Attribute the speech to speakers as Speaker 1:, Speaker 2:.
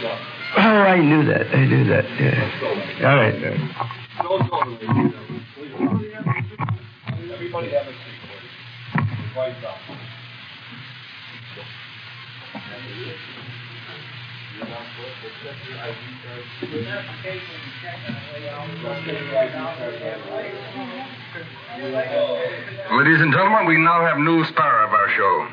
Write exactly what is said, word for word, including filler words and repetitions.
Speaker 1: Oh, I knew that. I knew that. Yeah. All right. All right. Everybody have a seat, please. Right up.
Speaker 2: Ladies and gentlemen, we now have new star of our show.